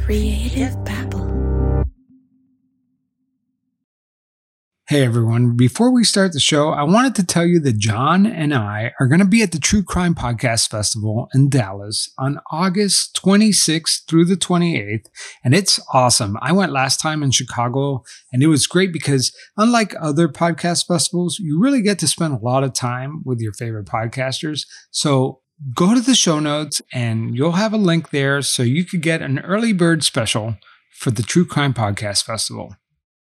Creative Babble. Hey everyone, before we start the show, I wanted to tell you that John and I are going to be at the True Crime Podcast Festival in Dallas on August 26th through the 28th, and it's awesome. I went last time in Chicago, and it was great because unlike other podcast festivals, you really get to spend a lot of time with your favorite podcasters. So go to the show notes, and you'll have a link there so you could get an early bird special for the True Crime Podcast Festival.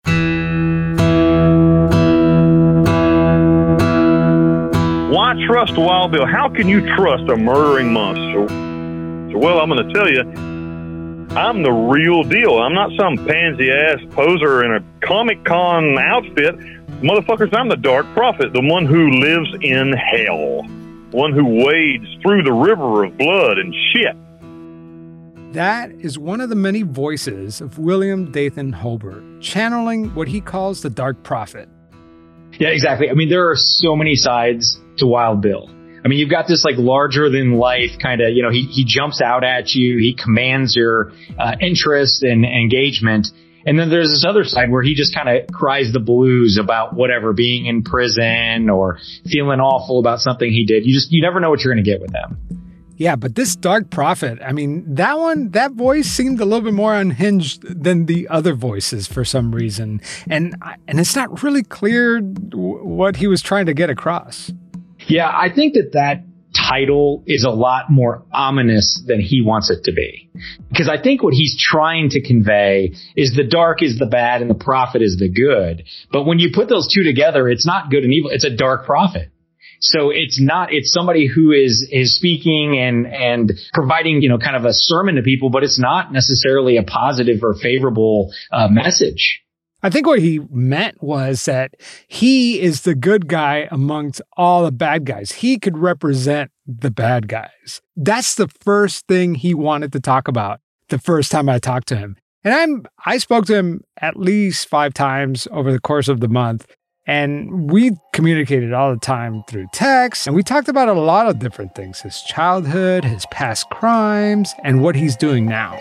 Why trust Wild Bill? How can you trust a murdering monster? Well, I'm going to tell you, I'm the real deal. I'm not some pansy-ass poser in a Comic-Con outfit. Motherfuckers, I'm the Dark Prophet, the one who lives in hell, one who wades through the river of blood and shit. That is one of the many voices of William Dathan Holbert, channeling what he calls the Dark Prophet. Yeah, exactly. I mean, there are so many sides to Wild Bill. I mean, you've got this like larger than life kind of, he jumps out at you. He commands your interest and engagement. And then there's this other side where he just kind of cries the blues about whatever, being in prison or feeling awful about something he did. You never know what you're going to get with them. Yeah, but this Dark Prophet, I mean, that voice seemed a little bit more unhinged than the other voices for some reason. And it's not really clear what he was trying to get across. Yeah, I think that title is a lot more ominous than he wants it to be. Because I think what he's trying to convey is the dark is the bad and the prophet is the good. But when you put those two together, it's not good and evil. It's a dark prophet. So it's somebody who is speaking and providing, kind of a sermon to people, but it's not necessarily a positive or favorable message. I think what he meant was that he is the good guy amongst all the bad guys. He could represent the bad guys. That's the first thing he wanted to talk about the first time I talked to him. And I spoke to him at least 5 times over the course of the month. And we communicated all the time through text, and we talked about a lot of different things, his childhood, his past crimes, and what he's doing now.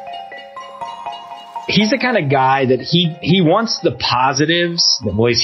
He's the kind of guy that he wants the positives, the ways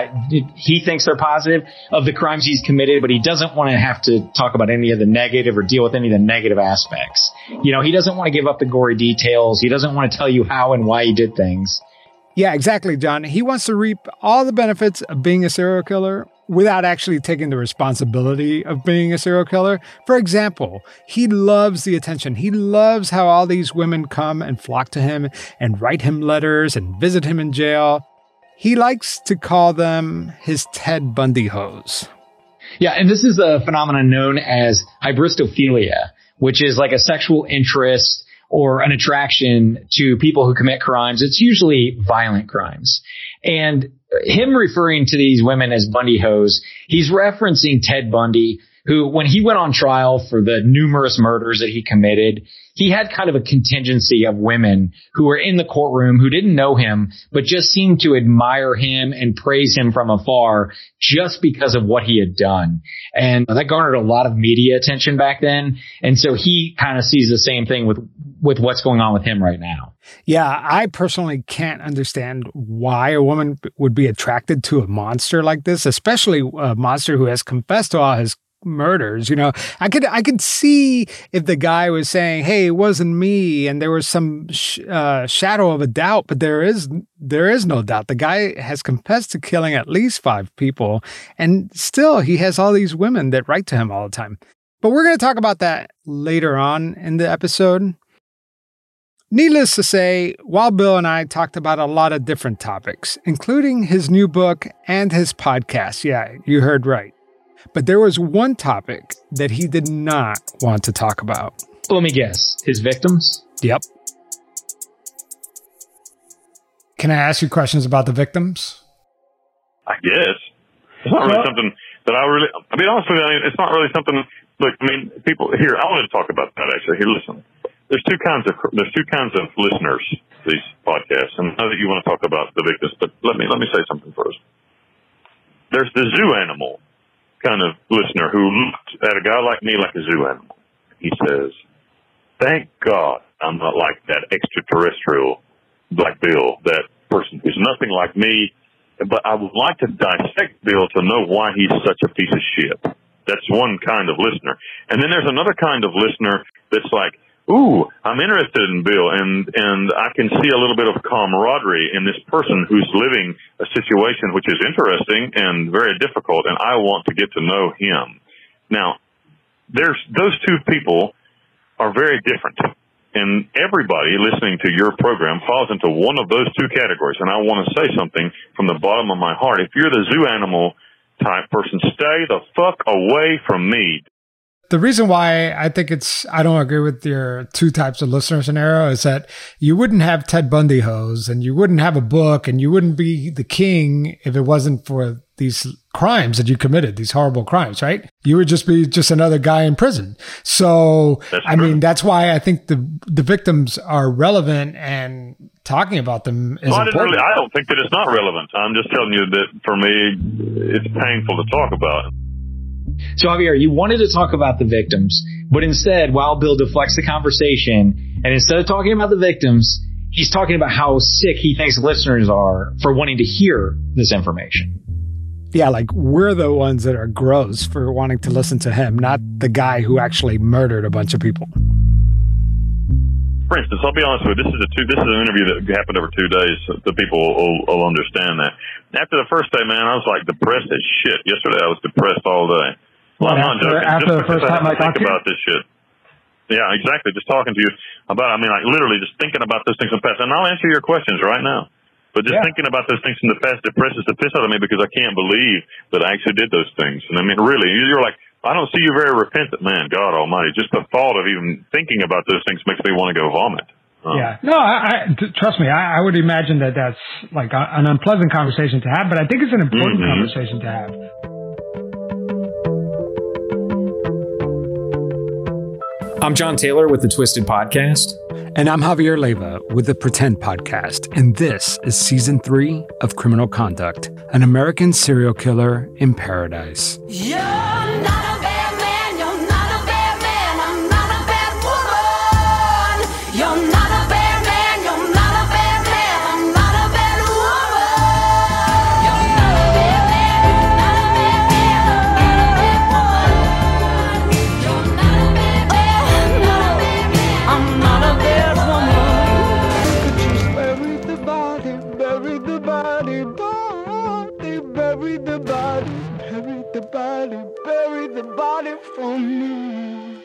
he thinks they're positive of the crimes he's committed, but he doesn't want to have to talk about any of the negative or deal with any of the negative aspects. He doesn't want to give up the gory details. He doesn't want to tell you how and why he did things. Yeah, exactly, John. He wants to reap all the benefits of being a serial killer without actually taking the responsibility of being a serial killer. For example, he loves the attention. He loves how all these women come and flock to him and write him letters and visit him in jail. He likes to call them his Ted Bundy hoes. Yeah, and this is a phenomenon known as hybristophilia, which is like a sexual interest or an attraction to people who commit crimes. It's usually violent crimes. And him referring to these women as Bundy hoes, he's referencing Ted Bundy, who, when he went on trial for the numerous murders that he committed, he had kind of a contingency of women who were in the courtroom who didn't know him, but just seemed to admire him and praise him from afar just because of what he had done. And that garnered a lot of media attention back then. And so he kind of sees the same thing with what's going on with him right now. Yeah, I personally can't understand why a woman would be attracted to a monster like this, especially a monster who has confessed to all his murders. I could see if the guy was saying, hey, it wasn't me, and there was some shadow of a doubt, but there is no doubt. The guy has confessed to killing at least 5 people, and still he has all these women that write to him all the time. But we're going to talk about that later on in the episode. Needless to say, Wild Bill and I talked about a lot of different topics, including his new book and his podcast. Yeah, you heard right. But there was one topic that he did not want to talk about. Let me guess. His victims? Yep. Can I ask you questions about the victims? I guess. It's not really something that I'll be honest with you, it's not really something, look, people, here, I wanted to talk about that actually. Here, listen. There's two kinds of listeners to these podcasts, and I know that you want to talk about the victims, but let me say something first. There's the zoo animal kind of listener who looked at a guy like me like a zoo animal. He says, "Thank God I'm not like that extraterrestrial Black Bill, that person who's nothing like me. But I would like to dissect Bill to know why he's such a piece of shit. That's one kind of listener. And then there's another kind of listener that's like, ooh, I'm interested in Bill, and I can see a little bit of camaraderie in this person who's living a situation which is interesting and very difficult, and I want to get to know him. Now, those two people are very different, and everybody listening to your program falls into one of those two categories, and I want to say something from the bottom of my heart. If you're the zoo animal type person, stay the fuck away from me. The reason why I think I don't agree with your two types of listener scenario is that you wouldn't have Ted Bundy hose, and you wouldn't have a book, and you wouldn't be the king if it wasn't for these crimes that you committed, these horrible crimes, right? You would just be another guy in prison. So, I mean, that's why I think the victims are relevant, and talking about them is important. I don't think that it's not relevant. I'm just telling you that for me, it's painful to talk about. So, Javier, you wanted to talk about the victims, but instead, Wild Bill deflects the conversation, and instead of talking about the victims, he's talking about how sick he thinks listeners are for wanting to hear this information. Yeah, like we're the ones that are gross for wanting to listen to him, not the guy who actually murdered a bunch of people. For instance, I'll be honest with you, this is an interview that happened over 2 days, so the people will understand that. After the first day, man, I was like depressed as shit. Yesterday, I was depressed all day. Well, I'm not joking. After the first time I think about this shit. Yeah, exactly. Just talking to you about, like literally just thinking about those things in the past. And I'll answer your questions right now. But just thinking about those things in the past depresses the piss out of me because I can't believe that I actually did those things. And I mean, really, you're like, I don't see you very repentant, man. God Almighty. Just the thought of even thinking about those things makes me want to go vomit. Yeah. No, trust me, I would imagine that that's like an unpleasant conversation to have, but I think it's an important conversation to have. I'm John Taylor with the Twisted Podcast. And I'm Javier Leiva with the Pretend Podcast. And this is Season 3 of Criminal Conduct, an American serial killer in paradise. You're not a bad man, you're not a bad man, I'm not a bad woman. You're not a bad man, you're not a bad man, I'm not a bad woman. You're not a bad man, you're not a bad man, I'm not a bad woman. You're not a bad man, I'm not a bad woman. Just bury the body, bury the body, bury the body, bury the body, bury the body from me.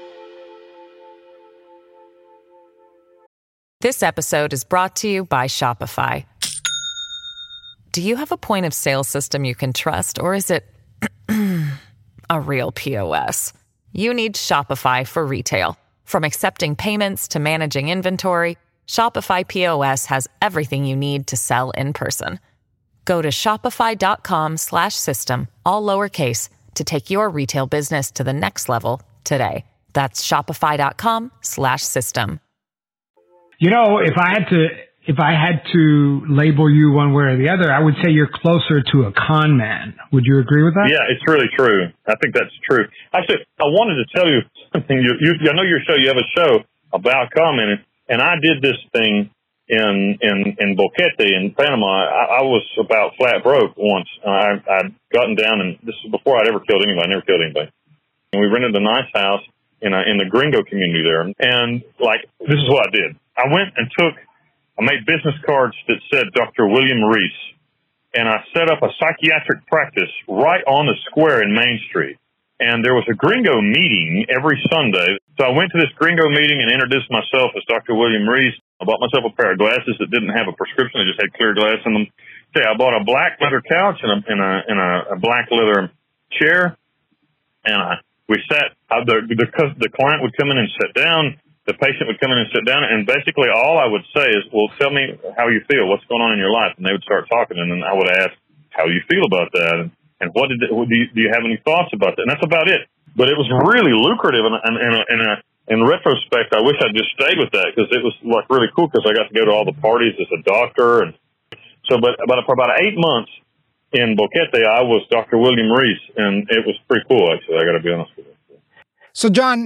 This episode is brought to you by Shopify. Do you have a point of sale system you can trust, or is it a real POS? You need Shopify for retail. From accepting payments to managing inventory, Shopify POS has everything you need to sell in person. Go to shopify.com/system, all lowercase, to take your retail business to the next level today. That's shopify.com/system. You know, if I had to label you one way or the other, I would say you're closer to a con man. Would you agree with that? Yeah, it's really true. I think that's true. Actually, I wanted to tell you something. I know your show. You have a show about con men, and I did this thing in Boquete in Panama. I was about flat broke once. I'd gotten down, and this was before I'd ever killed anybody. I never killed anybody. And we rented a nice house in the gringo community there. And like, this is what I did. I made business cards that said Dr. William Reese, and I set up a psychiatric practice right on the square in Main Street. And there was a gringo meeting every Sunday. So I went to this gringo meeting and introduced myself as Dr. William Reese. I bought myself a pair of glasses that didn't have a prescription. They just had clear glass in them. Okay, I bought a black leather couch and a black leather chair. And we sat, the client would come in and sit down. The patient would come in and sit down, and basically all I would say is, well, tell me how you feel. What's going on in your life? And they would start talking, and then I would ask, how do you feel about that? And do you have any thoughts about that? And that's about it. But it was really lucrative, and in retrospect, I wish I'd just stayed with that, because it was like really cool, because I got to go to all the parties as a doctor. And so, but for about 8 months in Boquete, I was Dr. William Reese, and it was pretty cool, actually. I got to be honest with you. So, John,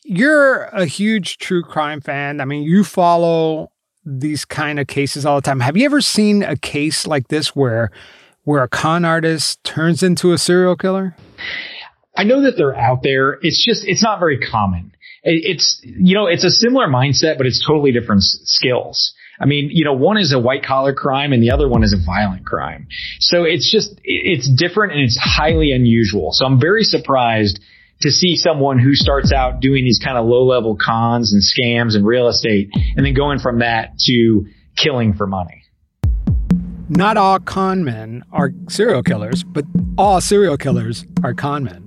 You're a huge true crime fan. I mean, you follow these kind of cases all the time. Have you ever seen a case like this where a con artist turns into a serial killer? I know that they're out there. It's not very common. It's a similar mindset, but it's totally different skills. I mean, one is a white collar crime and the other one is a violent crime. So it's different and it's highly unusual. So I'm very surprised to see someone who starts out doing these kind of low level cons and scams and real estate and then going from that to killing for money. Not all con men are serial killers, but all serial killers are con men.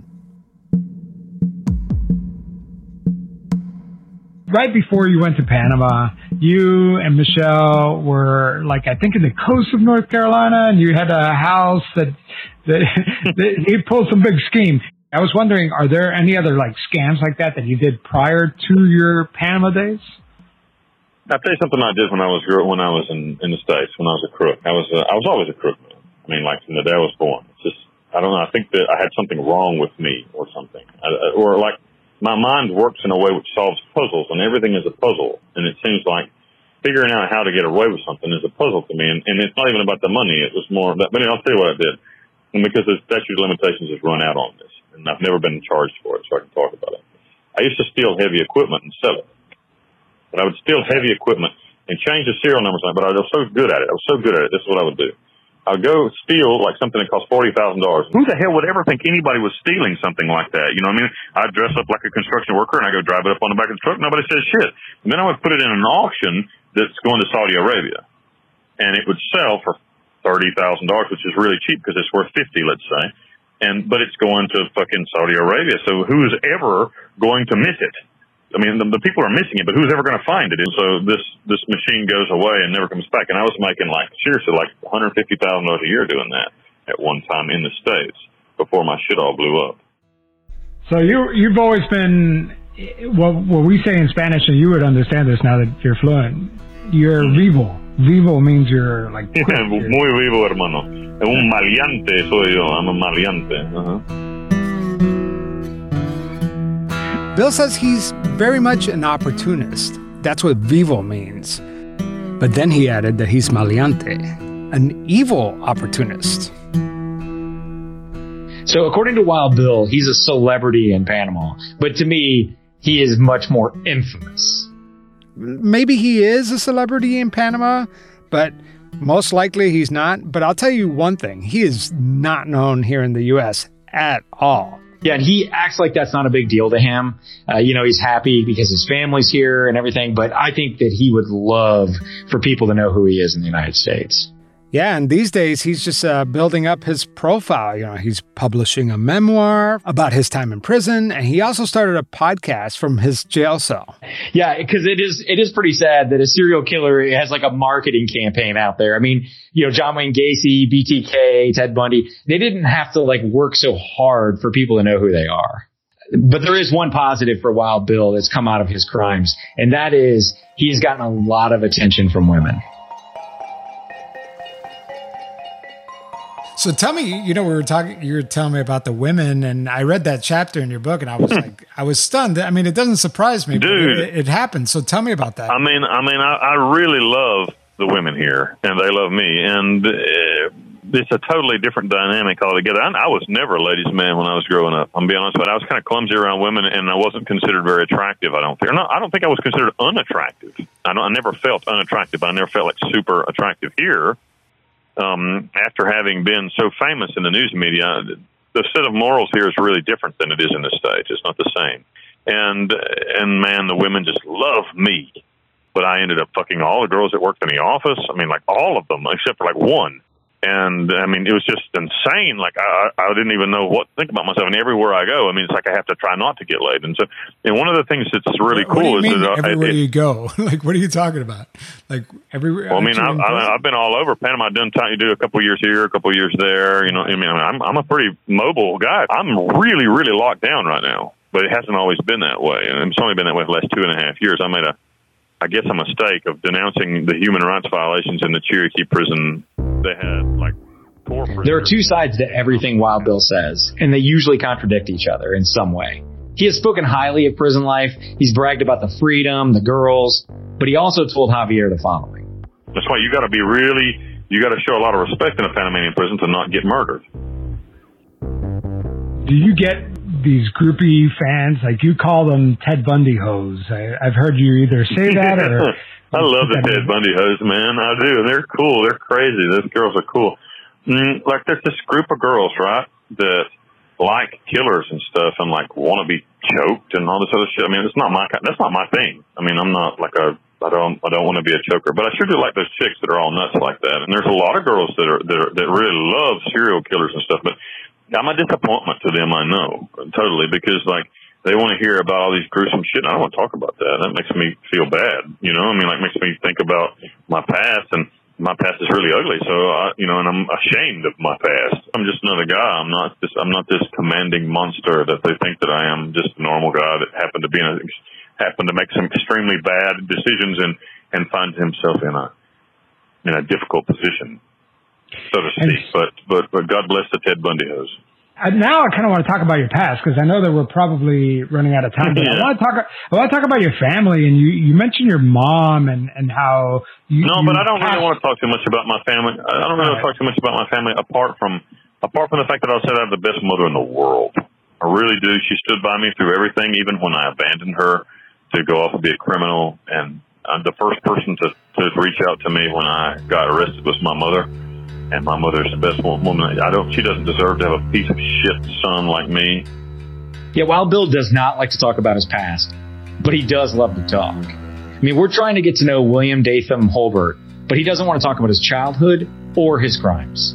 Right before you went to Panama, you and Michelle were I think in the coast of North Carolina, and you had a house that you pulled some big scheme. I was wondering, are there any other scams like that you did prior to your Panama days? I'll tell you something I did when I was in the States, when I was a crook. I was always a crook, man. I mean, from the day I was born. It's just, I don't know. I think that I had something wrong with me or something. My mind works in a way which solves puzzles, and everything is a puzzle. And it seems like figuring out how to get away with something is a puzzle to me. And it's not even about the money. It was more that, but I'll tell you what I did. And because the statute of limitations has run out on this, and I've never been charged for it, so I can talk about it. I used to steal heavy equipment and sell it. But I would steal heavy equipment and change the serial numbers, but I was so good at it. This is what I would do. I would go steal something that cost $40,000. Who the hell would ever think anybody was stealing something like that? You know what I mean? I'd dress up like a construction worker and I go drive it up on the back of the truck. Nobody says shit. And then I would put it in an auction that's going to Saudi Arabia. And it would sell for $30,000, which is really cheap because it's worth $50,000, let's say. But it's going to fucking Saudi Arabia. So who's ever going to miss it? I mean, the people are missing it, but who's ever going to find it? And so this machine goes away and never comes back. And I was making seriously $150,000 a year doing that at one time in the States before my shit all blew up. So you've always been what we say in Spanish, and you would understand this now that you're fluent. You're vivo. Vivo means you're quick. Muy vivo, hermano. Un maleante soy yo. I'm a maleante. Bill says he's very much an opportunist. That's what vivo means. But then he added that he's maleante, an evil opportunist. So according to Wild Bill, he's a celebrity in Panama. But to me, he is much more infamous. Maybe he is a celebrity in Panama, but most likely he's not. But I'll tell you one thing. He is not known here in the U.S. at all. Yeah, and he acts like that's not a big deal to him. He's happy because his family's here and everything, but I think that he would love for people to know who he is in the United States. Yeah, and these days he's just building up his profile. He's publishing a memoir about his time in prison, and he also started a podcast from his jail cell. Yeah, because it is pretty sad that a serial killer has a marketing campaign out there. I mean, John Wayne Gacy, BTK, Ted Bundy, they didn't have to work so hard for people to know who they are. But there is one positive for Wild Bill that's come out of his crimes, and that is he's gotten a lot of attention from women. So tell me, you were telling me about the women, and I read that chapter in your book, and I was I was stunned. I mean, it doesn't surprise me, dude. But it happened. So tell me about that. I really love the women here, and they love me, and it's a totally different dynamic altogether. I was never a ladies' man when I was growing up. I'm being honest, but I was kind of clumsy around women, and I wasn't considered very attractive. I don't think I was considered unattractive. I never felt unattractive, but I never felt super attractive here. After having been so famous in the news media, the set of morals here is really different than it is in the States. It's not the same. And man, the women just love me. But I ended up fucking all the girls that worked in the office. I mean, all of them, except for one. And I mean, it was just insane. I didn't even know what to think about myself. And everywhere I go, I mean, it's I have to try not to get laid. And so, one of the things that's really cool is that everywhere you go, what are you talking about? Everywhere. Well, I mean, I've been all over Panama. I've done time. You do a couple of years here, a couple of years there. I'm a pretty mobile guy. I'm really, really locked down right now, but it hasn't always been that way. And it's only been that way the last 2.5 years. I made a mistake of denouncing the human rights violations in the Cherokee prison. They had There are two sides to everything Wild Bill says, and they usually contradict each other in some way. He has spoken highly of prison life. He's bragged about the freedom, the girls, but he also told Javier the following. That's why you got to show a lot of respect in a Panamanian prison to not get murdered. Do you get these groupie fans, like you call them Ted Bundy hoes? I've heard you either say that or... I love the Ted Bundy hoes, man. I do. They're cool. They're crazy. Those girls are cool. Like there's this group of girls, right, that like killers and stuff and like want to be choked and all this other shit. I mean, that's not my thing. I mean, I'm not like I don't want to be a choker, but I sure do like those chicks that are all nuts like that. And there's a lot of girls that really love serial killers and stuff, but I'm a disappointment to them, I know, totally, because like they want to hear about all these gruesome shit. And I don't want to talk about that. That makes me feel bad, you know. I mean, like makes me think about my past, and my past is really ugly. So and I'm ashamed of my past. I'm just another guy. I'm not this commanding monster that they think that I am. Just a normal guy that happened to make some extremely bad decisions and find himself in a difficult position, so to speak. But God bless the Ted Bundy hoes. Now I kind of want to talk about your past, because I know that we're probably running out of time. But Yeah. I want to talk about your family, and you mentioned your mom and how you. No, but I don't really want to talk too much about my family. I don't really want to talk too much about my family apart from the fact that I said I have the best mother in the world. I really do. She stood by me through everything, even when I abandoned her to go off and be a criminal. And the first person to reach out to me when I got arrested was my mother. And my mother's the best woman. She doesn't deserve to have a piece of shit son like me. Yeah, Wild Bill does not like to talk about his past, but he does love to talk. I mean, we're trying to get to know William Datham Holbert, but he doesn't want to talk about his childhood or his crimes.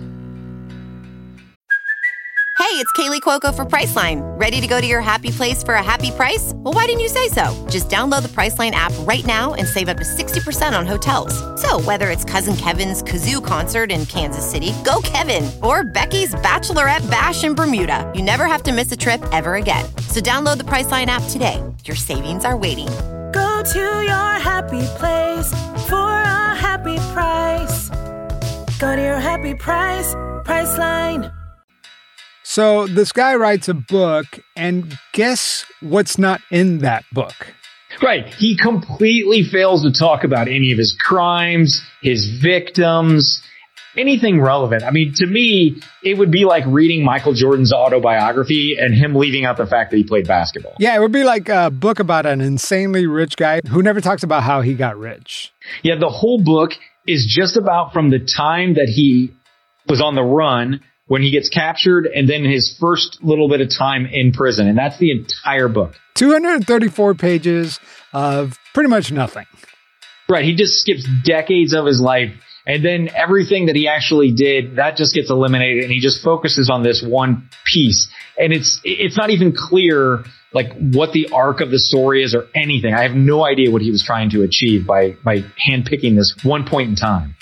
Hey, it's Kaylee Cuoco for Priceline. Ready to go to your happy place for a happy price? Well, why didn't you say so? Just download the Priceline app right now and save up to 60% on hotels. So whether it's Cousin Kevin's Kazoo Concert in Kansas City, go Kevin, or Becky's Bachelorette Bash in Bermuda, you never have to miss a trip ever again. So download the Priceline app today. Your savings are waiting. Go to your happy place for a happy price. Go to your happy price, Priceline. So this guy writes a book, and guess what's not in that book? Right. He completely fails to talk about any of his crimes, his victims, anything relevant. I mean, to me, it would be like reading Michael Jordan's autobiography and him leaving out the fact that he played basketball. Yeah, it would be like a book about an insanely rich guy who never talks about how he got rich. Yeah, the whole book is just about from the time that he was on the run, when he gets captured, and then his first little bit of time in prison. And that's the entire book. 234 pages of pretty much nothing. Right. He just skips decades of his life. And then everything that he actually did, that just gets eliminated. And he just focuses on this one piece. And it's not even clear like what the arc of the story is or anything. I have no idea what he was trying to achieve by handpicking this one point in time.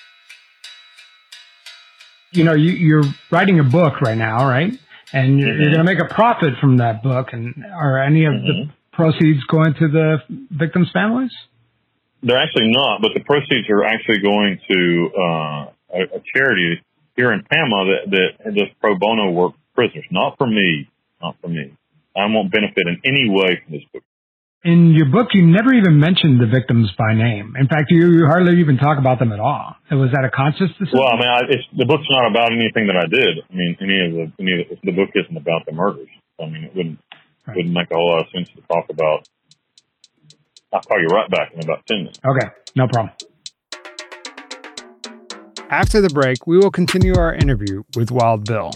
You know, you're writing a book right now, right? And you're going to make a profit from that book. And are any of the proceeds going to the victims' families? They're actually not, but the proceeds are actually going to a charity here in Panama that does pro bono work for prisoners. Not for me. Not for me. I won't benefit in any way from this book. In your book, you never even mentioned the victims by name. In fact, you hardly even talk about them at all. Was that a conscious decision? Well, I mean, the book's not about anything that I did. I mean, the book isn't about the murders. I mean, it wouldn't make a whole lot of sense to talk about. I'll call you right back in about 10 minutes. Okay, no problem. After the break, we will continue our interview with Wild Bill.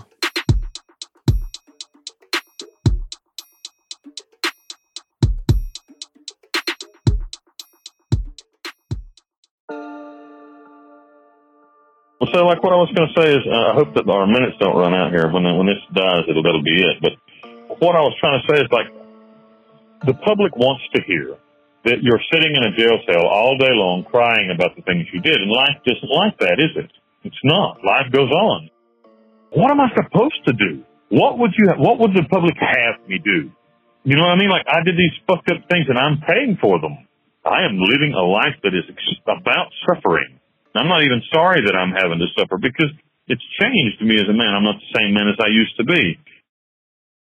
So, like, what I was going to say is, I hope that our minutes don't run out here. When this dies, that'll be it. But what I was trying to say is, like, the public wants to hear that you're sitting in a jail cell all day long crying about the things you did. And life isn't like that, is it? It's not. Life goes on. What am I supposed to do? What would the public have me do? You know what I mean? Like, I did these fucked up things and I'm paying for them. I am living a life that is about suffering. I'm not even sorry that I'm having to suffer because it's changed me as a man. I'm not the same man as I used to be.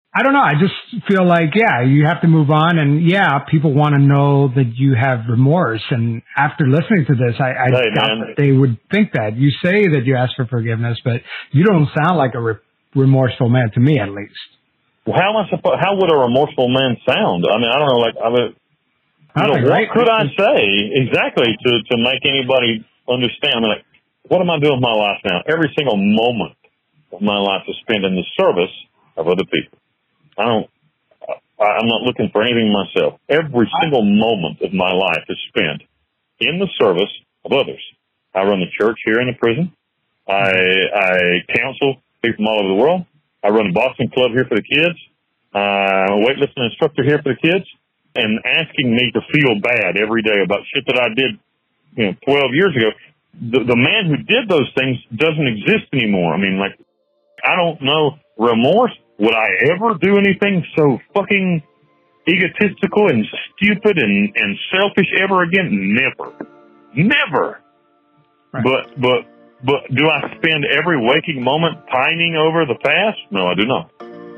I don't know. I just feel like, yeah, you have to move on. And yeah, people want to know that you have remorse. And after listening to this, I doubt that they would think that. You say that you ask for forgiveness, but you don't sound like a remorseful man to me, at least. Well, how would a remorseful man sound? I mean, I don't know. What could I say exactly to make anybody understand? I mean, like, what am I doing with my life now? Every single moment of my life is spent in the service of other people. I'm not looking for anything myself. Every single moment of my life is spent in the service of others. I run the church here in the prison. I counsel people from all over the world. I run a boxing club here for the kids. I'm a weightlifting instructor here for the kids. And asking me to feel bad every day about shit that I did, 12 years ago. The man who did those things doesn't exist anymore. I mean, like, I don't know. Remorse? Would I ever do anything so fucking egotistical and stupid and selfish ever again? Never. Right. But do I spend every waking moment pining over the past? No, I do not.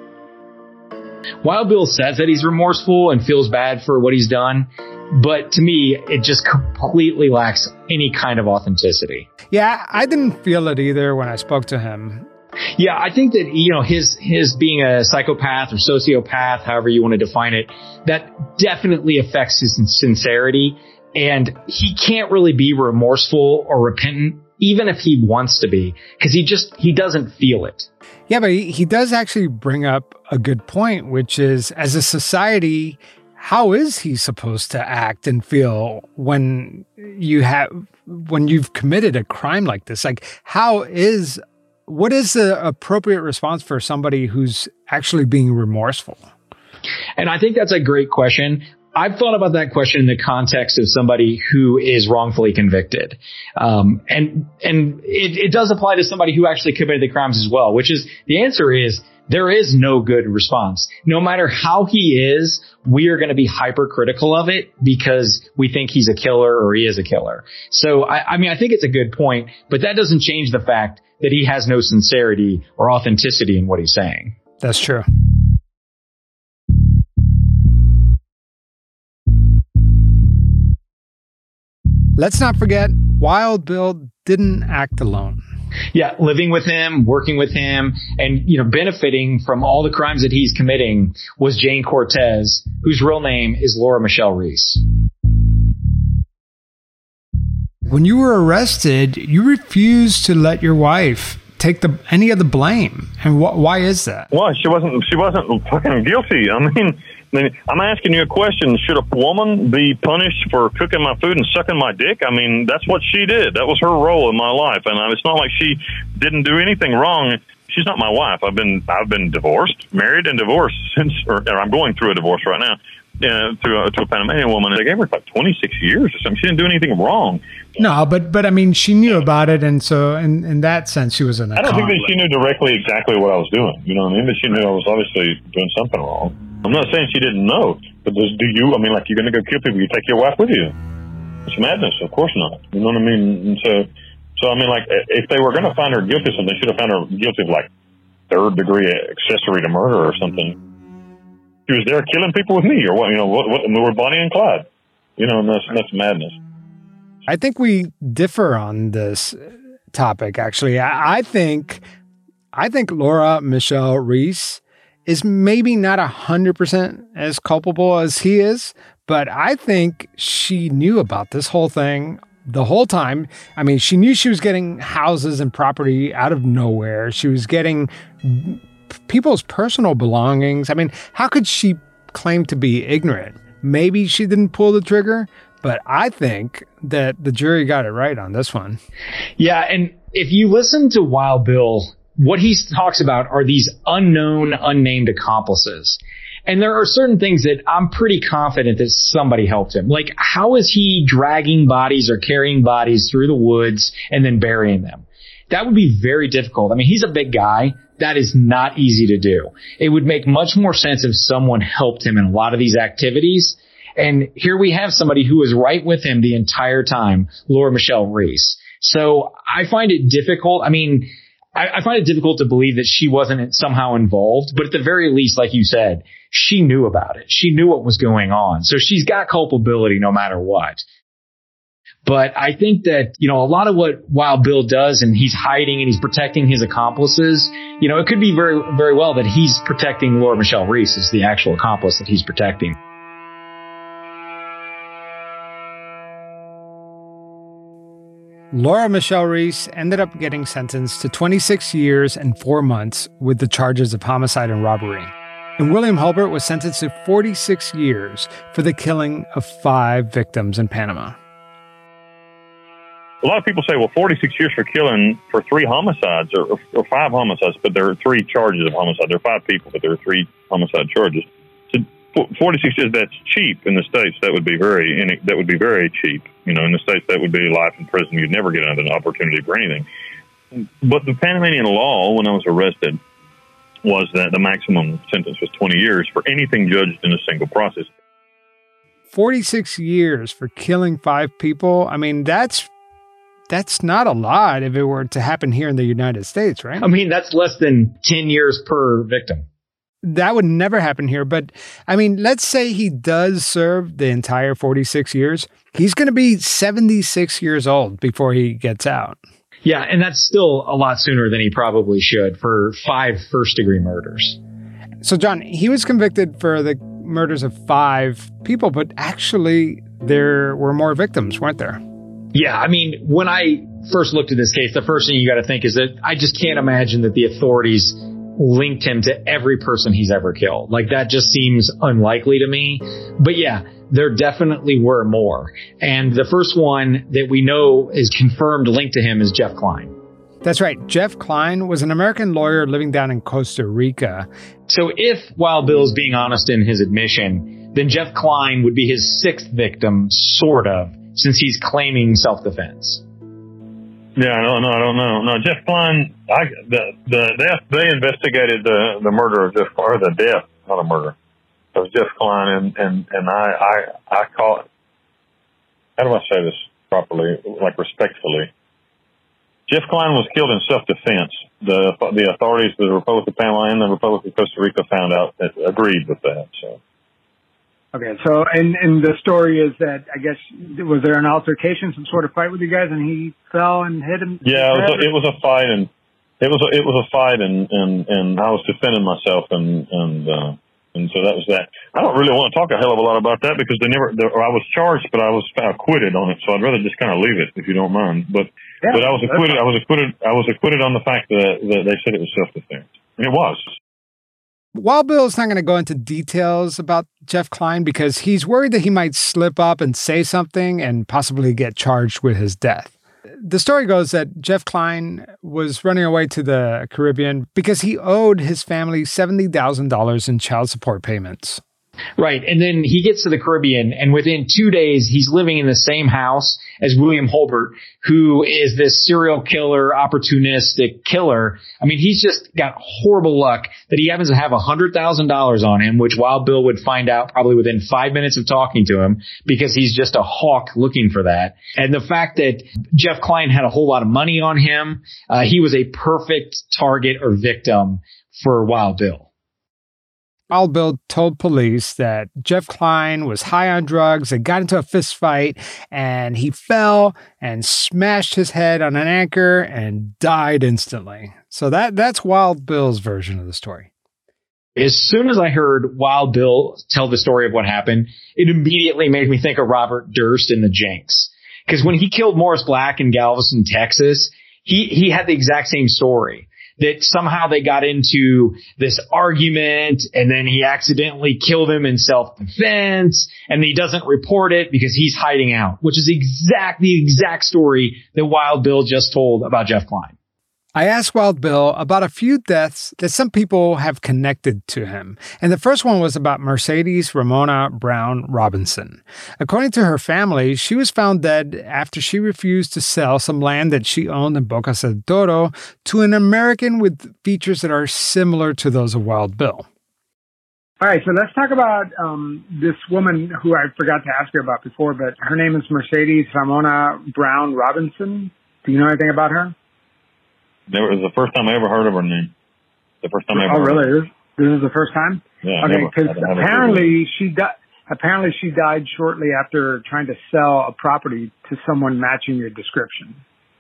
Wild Bill says that he's remorseful and feels bad for what he's done, but to me, it just completely lacks any kind of authenticity. Yeah, I didn't feel it either when I spoke to him. Yeah, I think that, his being a psychopath or sociopath, however you want to define it, that definitely affects his sincerity. And he can't really be remorseful or repentant, even if he wants to be, because he doesn't feel it. Yeah, but he does actually bring up a good point, which is, as a society, how is he supposed to act and feel when you've committed a crime like this? Like, what is the appropriate response for somebody who's actually being remorseful? And I think that's a great question. I've thought about that question in the context of somebody who is wrongfully convicted. And it does apply to somebody who actually committed the crimes as well, which is, the answer is, there is no good response. No matter how he is, we are going to be hypercritical of it because we think he's a killer or he is a killer. So, I think it's a good point, but that doesn't change the fact that he has no sincerity or authenticity in what he's saying. That's true. Let's not forget, Wild Bill didn't act alone. Yeah, living with him, working with him, and, benefiting from all the crimes that he's committing was Jane Cortez, whose real name is Laura Michelle Reese. When you were arrested, you refused to let your wife take any of the blame. And why is that? Well, she wasn't fucking guilty. I mean, I'm asking you a question. Should a woman be punished for cooking my food and sucking my dick? I mean, that's what she did. That was her role in my life. And it's not like she didn't do anything wrong. She's not my wife. I've been divorced, married and divorced or I'm going through a divorce right now. To a Panamanian woman. They gave her like 26 years or something. She didn't do anything wrong. No, but I mean, she knew about it, and so in that sense, she was an accomplice. I don't think that she knew directly exactly what I was doing. You know what I mean? But she knew I was obviously doing something wrong. I'm not saying she didn't know, but you're going to go kill people, you take your wife with you. It's madness. Of course not. You know what I mean? And so I mean, like, if they were going to find her guilty of something, they should have found her guilty of like third-degree accessory to murder or something. She was there killing people with me, or what? We're Bonnie and Clyde. And that's madness. I think we differ on this topic. Actually, I think Laura Michelle Reese is maybe not 100% as culpable as he is, but I think she knew about this whole thing the whole time. I mean, she knew she was getting houses and property out of nowhere. She was getting people's personal belongings. I mean, how could she claim to be ignorant? Maybe she didn't pull the trigger, but I think that the jury got it right on this one. Yeah, and if you listen to Wild Bill, what he talks about are these unknown, unnamed accomplices. And there are certain things that I'm pretty confident that somebody helped him. Like, how is he dragging bodies or carrying bodies through the woods and then burying them? That would be very difficult. I mean, he's a big guy. That is not easy to do. It would make much more sense if someone helped him in a lot of these activities. And here we have somebody who was right with him the entire time, Laura Michelle Reese. So I find it difficult. I mean, I find it difficult to believe that she wasn't somehow involved, but at the very least, like you said, she knew about it. She knew what was going on. So she's got culpability no matter what. But I think that, a lot of what Wild Bill does, and he's hiding and he's protecting his accomplices, it could be very, very well that he's protecting Laura Michelle Reese as the actual accomplice that he's protecting. Laura Michelle Reese ended up getting sentenced to 26 years and 4 months with the charges of homicide and robbery. And William Hulbert was sentenced to 46 years for the killing of 5 victims in Panama. A lot of people say, well, 46 years for killing for 3 homicides or 5 homicides, but there are 3 charges of homicide. There are 5 people, but there are 3 homicide charges. So 46 years, that's cheap in the States. That would be very cheap. In the States, that would be life in prison. You'd never get an opportunity for anything. But the Panamanian law, when I was arrested, was that the maximum sentence was 20 years for anything judged in a single process. 46 years for killing 5 people? I mean, that's not a lot if it were to happen here in the United States, right? I mean, that's less than 10 years per victim. That would never happen here. But, I mean, let's say he does serve the entire 46 years. He's going to be 76 years old before he gets out. Yeah, and that's still a lot sooner than he probably should for 5 first-degree murders. So, John, he was convicted for the murders of 5 people, but actually there were more victims, weren't there? Yeah, I mean, when I first looked at this case, the first thing you got to think is that I just can't imagine that the authorities linked him to every person he's ever killed. Like, that just seems unlikely to me. But yeah, there definitely were more. And the first one that we know is confirmed linked to him is Jeff Klein. That's right. Jeff Klein was an American lawyer living down in Costa Rica. So if Wild Bill's being honest in his admission, then Jeff Klein would be his 6th victim, sort of, since he's claiming self-defense. Yeah, I don't know. No, Jeff Klein, they investigated the murder of Jeff, or the death, not a murder, of Jeff Klein, and I call it, how do I say this properly, like respectfully? Jeff Klein was killed in self-defense. The authorities, the Republic of Panama and the Republic of Costa Rica agreed with that, so. Okay, so and the story is that, I guess, was there an altercation, some sort of fight with you guys, and he fell and hit him? Yeah, it was a fight, and it was a fight, and I was defending myself, and so that was that. I don't really want to talk a hell of a lot about that because I was charged, but I was acquitted on it, so I'd rather just kind of leave it if you don't mind. But I was acquitted. I was acquitted on the fact that they said it was self-defense, and it was. Wild Bill's not going to go into details about Jeff Klein because he's worried that he might slip up and say something and possibly get charged with his death. The story goes that Jeff Klein was running away to the Caribbean because he owed his family $70,000 in child support payments. Right. And then he gets to the Caribbean, and within 2 days, he's living in the same house as William Hulbert, who is this serial killer, opportunistic killer. I mean, he's just got horrible luck that he happens to have $100,000 on him, which Wild Bill would find out probably within 5 minutes of talking to him because he's just a hawk looking for that. And the fact that Jeff Klein had a whole lot of money on him, he was a perfect target or victim for Wild Bill. Wild Bill told police that Jeff Klein was high on drugs and got into a fist fight, and he fell and smashed his head on an anchor and died instantly. So that's Wild Bill's version of the story. As soon as I heard Wild Bill tell the story of what happened, it immediately made me think of Robert Durst in the Jinx. Because when he killed Morris Black in Galveston, Texas, he had the exact same story. That somehow they got into this argument and then he accidentally killed him in self-defense and he doesn't report it because he's hiding out, which is the exact story that Wild Bill just told about Jeff Klein. I asked Wild Bill about a few deaths that some people have connected to him. And the first one was about Mercedes Ramona Brown Robinson. According to her family, she was found dead after she refused to sell some land that she owned in Bocas del Toro to an American with features that are similar to those of Wild Bill. All right, so let's talk about this woman who I forgot to ask you about before, but her name is Mercedes Ramona Brown Robinson. Do you know anything about her? Never. It was the first time I ever heard of her name. The first time I ever. Oh, heard really? of her. This is the first time? Yeah. Okay, never. because apparently she died. Apparently, she died shortly after trying to sell a property to someone matching your description.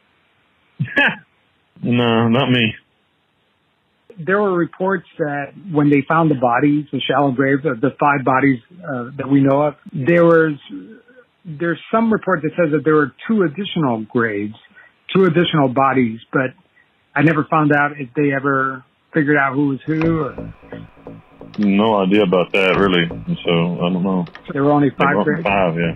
No, not me. There were reports that when they found the bodies, the shallow graves, the 5 bodies that we know of, there's some report that says that there were 2 additional graves, 2 additional bodies, but I never found out if they ever figured out who was who. Or... No idea about that, really. So, I don't know. So there were only 5 graves? 5, yeah.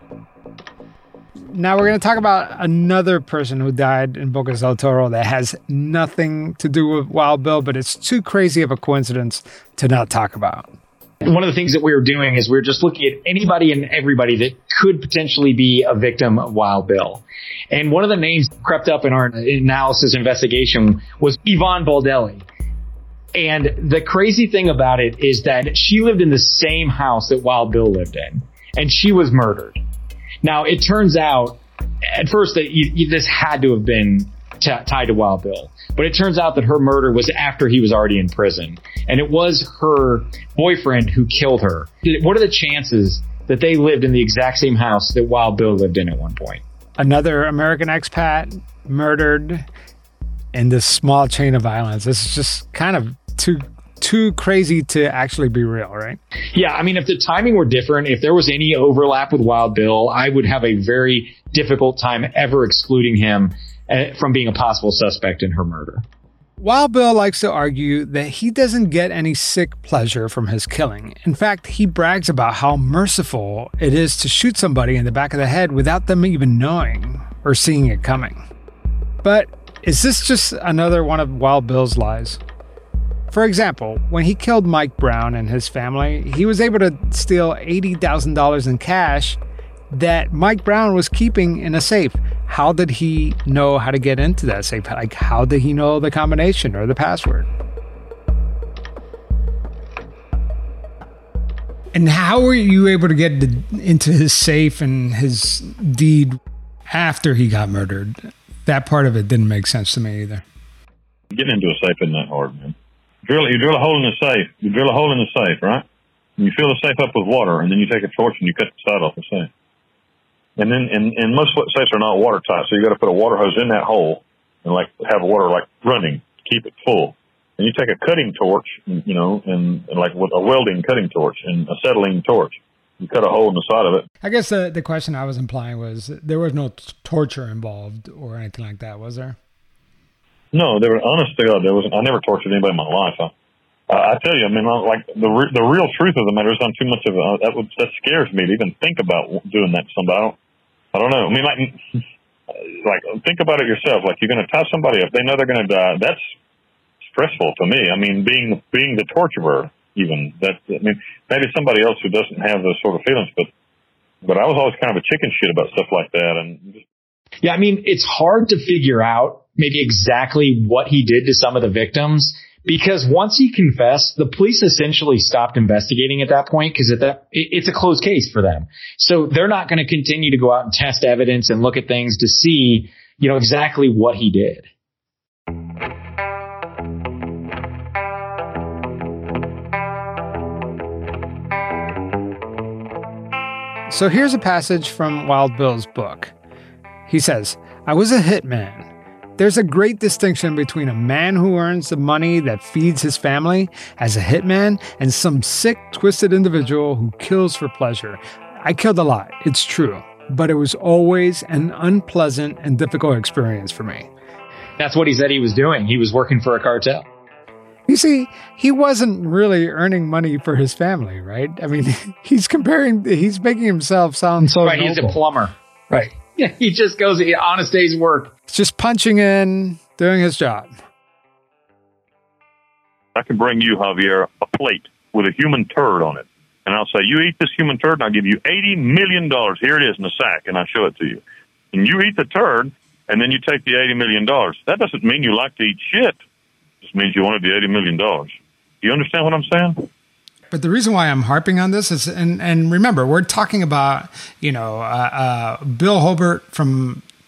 Now we're going to talk about another person who died in Bocas del Toro that has nothing to do with Wild Bill, but it's too crazy of a coincidence to not talk about. One of the things that we were doing is we were just looking at anybody and everybody that could potentially be a victim of Wild Bill. And one of the names crept up in our analysis investigation was Yvonne Baldelli. And the crazy thing about it is that she lived in the same house that Wild Bill lived in, and she was murdered. Now, it turns out, at first, that this had to have been tied to Wild Bill. But it turns out that her murder was after he was already in prison. And it was her boyfriend who killed her. What are the chances that they lived in the exact same house that Wild Bill lived in at one point? Another American expat murdered in this small chain of violence. This is just kind of too crazy to actually be real, right? Yeah, I mean, if the timing were different, if there was any overlap with Wild Bill, I would have a very difficult time ever excluding him from being a possible suspect in her murder. Wild Bill likes to argue that he doesn't get any sick pleasure from his killing. In fact, he brags about how merciful it is to shoot somebody in the back of the head without them even knowing or seeing it coming. But is this just another one of Wild Bill's lies? For example, when he killed Mike Brown and his family, he was able to steal $80,000 in cash that Mike Brown was keeping in a safe. How did he know how to get into that safe? Like, how did he know the combination or the password? And how were you able to get into his safe and his deed after he got murdered? That part of it didn't make sense to me either. Getting into a safe isn't that hard, man. You drill a hole in the safe. You drill a hole in the safe, right? And you fill the safe up with water, and then you take a torch and you cut the side off the safe. And then, and most safes are not watertight, so you got to put a water hose in that hole and have water running, keep it full. And you take a cutting torch, and like with a welding cutting torch and acetylene torch. You cut a hole in the side of it. I guess the question I was implying was there was no torture involved or anything like that, was there? No, honest to God, there wasn't. I never tortured anybody in my life. I tell you, I mean, the real truth of the matter is I'm too much of that scares me to even think about doing that to somebody. I don't know. I mean, think about it yourself. Like, you're going to tie somebody up. They know they're going to die. That's stressful to me. I mean, being the torturer, even maybe somebody else who doesn't have those sort of feelings, but I was always kind of a chicken shit about stuff like that. Yeah, I mean, it's hard to figure out maybe exactly what he did to some of the victims, because once he confessed, the police essentially stopped investigating at that point because it's a closed case for them. So they're not going to continue to go out and test evidence and look at things to see, exactly what he did. So here's a passage from Wild Bill's book. He says, "I was a hitman. There's a great distinction between a man who earns the money that feeds his family as a hitman and some sick, twisted individual who kills for pleasure. I killed a lot, it's true, but it was always an unpleasant and difficult experience for me." That's what he said he was doing. He was working for a cartel. You see, he wasn't really earning money for his family, right? I mean, he's making himself sound so right, noble. He's a plumber. Right. Yeah, he just goes on his day's work. Just punching in, doing his job. I can bring you, Javier, a plate with a human turd on it. And I'll say, you eat this human turd, and I'll give you $80 million. Here it is in a sack, and I show it to you. And you eat the turd, and then you take the $80 million. That doesn't mean you like to eat shit. It just means you wanted the $80 million. Do you understand what I'm saying? But the reason why I'm harping on this is, and remember, we're talking about, Bill Hobart from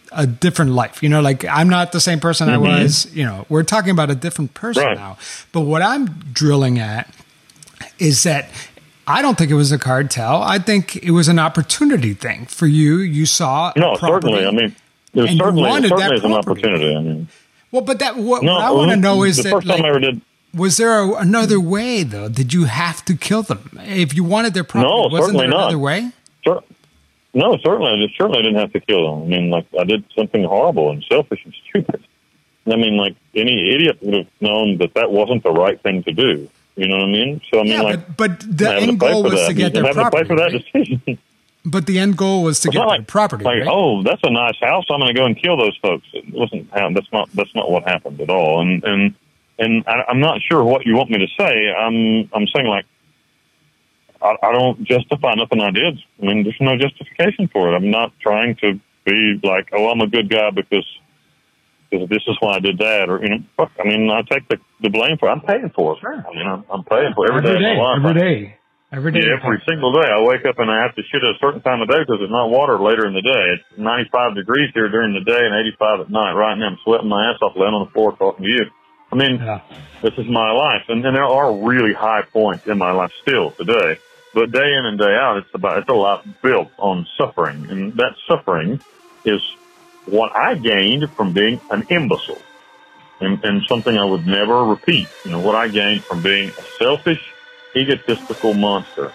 a different life. Like I'm not the same person I was, we're talking about a different person now. But what I'm drilling at is that I don't think it was a cartel. I think it was an opportunity thing for you. You saw certainly. I mean, it certainly is an opportunity. I mean, well, but what I want to know is the that first time I ever did. Was there another way though? Did you have to kill them if you wanted their property? No, wasn't certainly there not. Another way? Sure. No, certainly I didn't have to kill them. I mean, like I did something horrible and selfish and stupid. I mean, like any idiot would have known that wasn't the right thing to do. You know what I mean? So I mean, but the end goal was to get their property. To pay for that decision. But the end goal was to get their property. Like, right? oh, that's a nice house. I'm going to go and kill those folks. It wasn't. That's not what happened at all. And I'm not sure what you want me to say. I'm saying like I don't justify nothing I did. I mean, there's no justification for it. I'm not trying to be like, oh, I'm a good guy because this is why I did that, or fuck. I mean, I take the blame for it. I'm paying for it. Sure. I mean, I'm paying for every day of my life. Every day. Yeah, every single day. I wake up and I have to shit at a certain time of day because there's not water later in the day. It's 95 degrees here during the day and 85 at night. Right now, I'm sweating my ass off laying on the floor talking to you. I mean, This is my life, and there are really high points in my life still today. But day in and day out, it's a lot built on suffering, and that suffering is what I gained from being an imbecile, and something I would never repeat. What I gained from being a selfish, egotistical monster.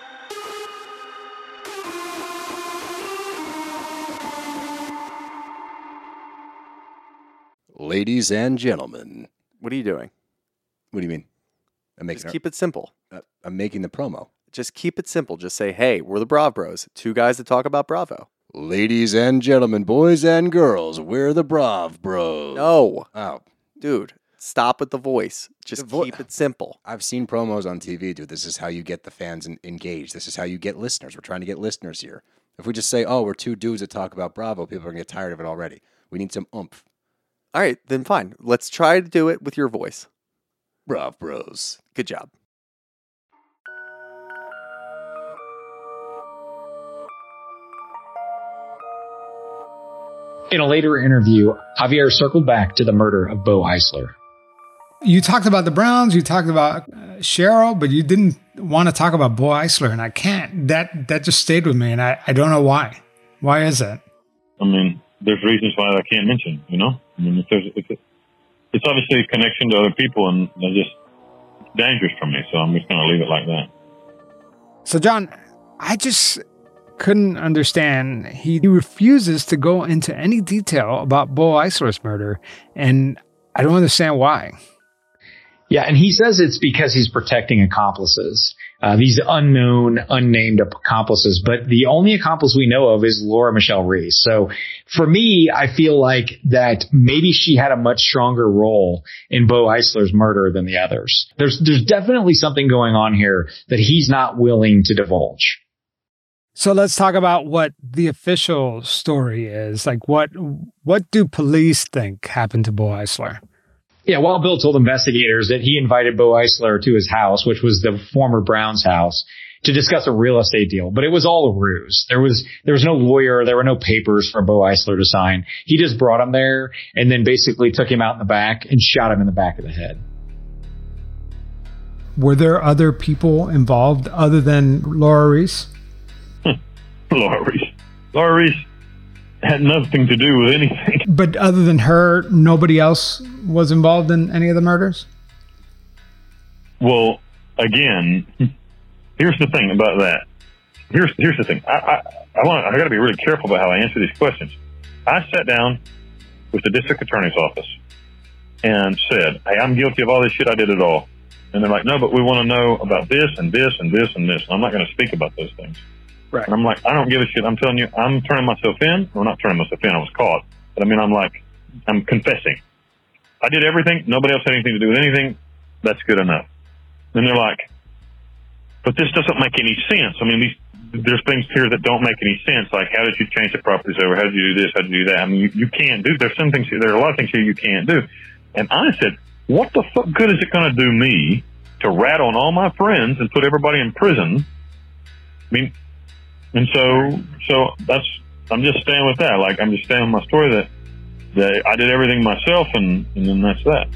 Ladies and gentlemen. What are you doing? What do you mean? Just keep it simple. I'm making the promo. Just keep it simple. Just say, hey, we're the Brav Bros. Two guys that talk about Bravo. Ladies and gentlemen, boys and girls, we're the Brav Bros. No. Oh. Dude, stop with the voice. Just keep it simple. I've seen promos on TV, dude. This is how you get the fans engaged. This is how you get listeners. We're trying to get listeners here. If we just say, oh, we're two dudes that talk about Bravo, people are going to get tired of it already. We need some oomph. All right, then fine. Let's try to do it with your voice. Brav Bros. Good job. In a later interview, Javier circled back to the murder of Bo Eisler. You talked about the Browns, you talked about Cheryl, but you didn't want to talk about Bo Eisler, and I can't. That just stayed with me, and I don't know why. Why is that? I mean, there's reasons why I can't mention, I mean, it's obviously a connection to other people, and it's just dangerous for me, so I'm just going to leave it like that. So, John, I just couldn't understand. He refuses to go into any detail about Bo Eisler's murder, and I don't understand why. Yeah, and he says it's because he's protecting accomplices, these unknown, unnamed accomplices. But the only accomplice we know of is Laura Michelle Reese. So for me, I feel like that maybe she had a much stronger role in Bo Eisler's murder than the others. There's definitely something going on here that he's not willing to divulge. So let's talk about what the official story is. Like, what do police think happened to Bo Eisler? Yeah, Wild Bill told investigators that he invited Bo Eisler to his house, which was the former Browns house, to discuss a real estate deal. But it was all a ruse. There was no lawyer. There were no papers for Bo Eisler to sign. He just brought him there and then basically took him out in the back and shot him in the back of the head. Were there other people involved other than Laura Reese? Laura Reese had nothing to do with anything. But other than her, nobody else was involved in any of the murders? Well, again, here's the thing about that. Here's the thing. I got to be really careful about how I answer these questions. I sat down with the district attorney's office and said, hey, I'm guilty of all this shit. I did it all. And they're like, no, but we want to know about this and this and this and this. And I'm not going to speak about those things. Right. And I'm like, I don't give a shit. I'm telling you, I'm turning myself in. Well, not turning myself in. I was caught. But I mean, I'm confessing. I did everything. Nobody else had anything to do with anything. That's good enough. And they're like, but this doesn't make any sense. I mean, there's things here that don't make any sense. Like, how did you change the properties over? How did you do this? How did you do that? I mean, you can't do, there's some things here, there are a lot of things here you can't do. And I said, what the fuck good is it going to do me to rat on all my friends and put everybody in prison? I mean, and so I'm just staying with that. Like, I'm just staying with my story that I did everything myself, and then that's that.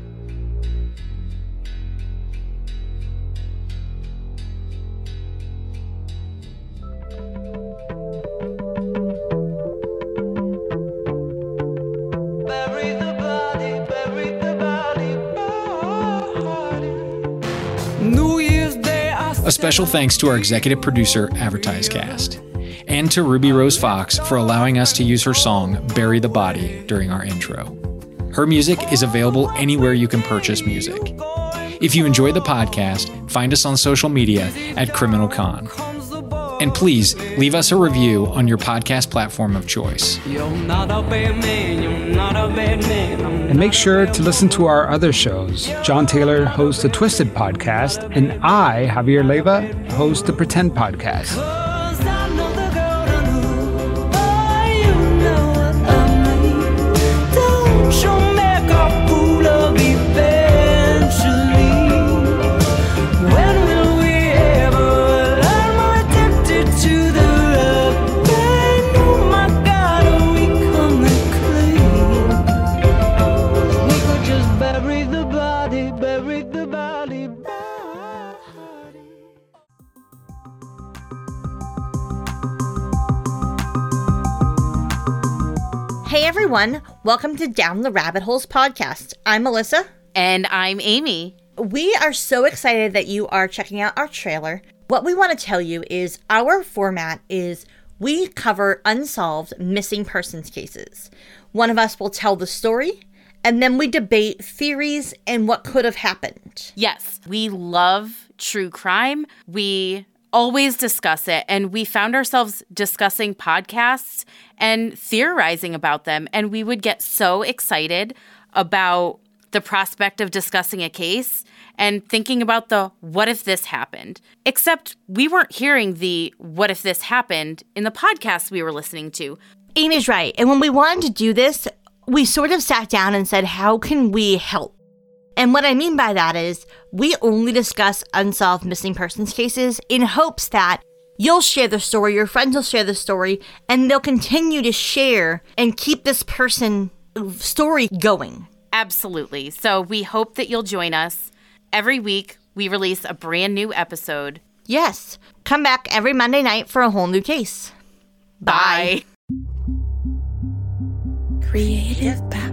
A special thanks to our executive producer, AdvertiseCast, and to Ruby Rose Fox for allowing us to use her song, Bury the Body, during our intro. Her music is available anywhere you can purchase music. If you enjoy the podcast, find us on social media at Criminal Con. And please leave us a review on your podcast platform of choice. You're not a bad man, you're not a bad man. And make sure to listen to our other shows. John Taylor hosts the Twisted podcast, and I, Javier Leyva, host the Pretend podcast. Hey everyone, welcome to Down the Rabbit Holes podcast. I'm Melissa. And I'm Amy. We are so excited that you are checking out our trailer. What we want to tell you is our format is we cover unsolved missing persons cases. One of us will tell the story, and then we debate theories and what could have happened. Yes, we love true crime. We always discuss it, and we found ourselves discussing podcasts and theorizing about them, and we would get so excited about the prospect of discussing a case and thinking about the what if this happened. Except we weren't hearing the what if this happened in the podcasts we were listening to. Amy's right, and when we wanted to do this, we sort of sat down and said, how can we help? And what I mean by that is we only discuss unsolved missing persons cases in hopes that you'll share the story, your friends will share the story, and they'll continue to share and keep this person story going. Absolutely. So we hope that you'll join us. Every week, we release a brand new episode. Yes. Come back every Monday night for a whole new case. Bye. Creative